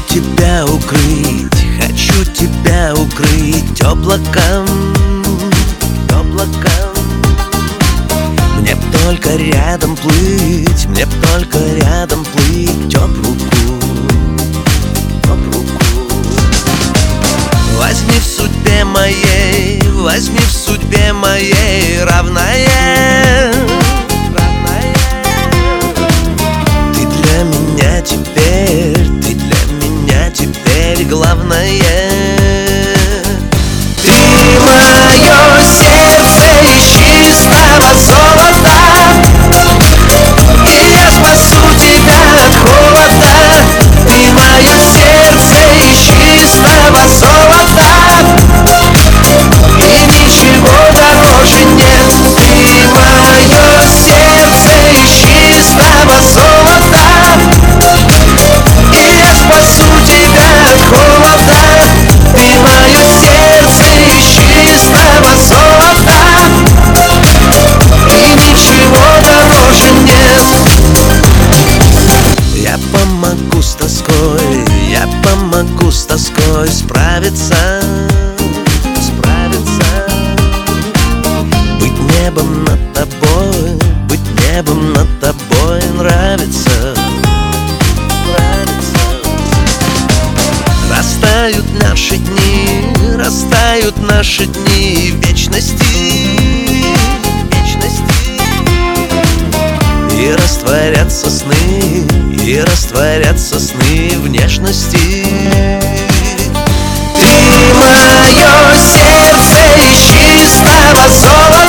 тебя укрыть, хочу тебя укрыть облаком, облаком. Мне б только рядом плыть, мне б только рядом плыть об руку, об руку. Возьми в судьбе моей, возьми в судьбе моей равная, равная. Ты для меня теперь, ты для меня теперь главное. Ты мое сердце из чистого золота, и я спасу тебя от холода. Ты мое сердце из чистого золота, и ничего дороже нет. Ты мое сердце из чистого золота, и я спасу тебя от холода. Ты мое сердце из чистого золота, и ничего дороже нет. Я помогу с тоской, я помогу с тоской справиться, справиться. Быть небом над тобой, быть небом над тобой нравится, нравится. Растают наши дни, растают наши дни в вечности, вечности. И растворятся сны, и растворятся сны внешности. Ты мое сердце из чистого золота,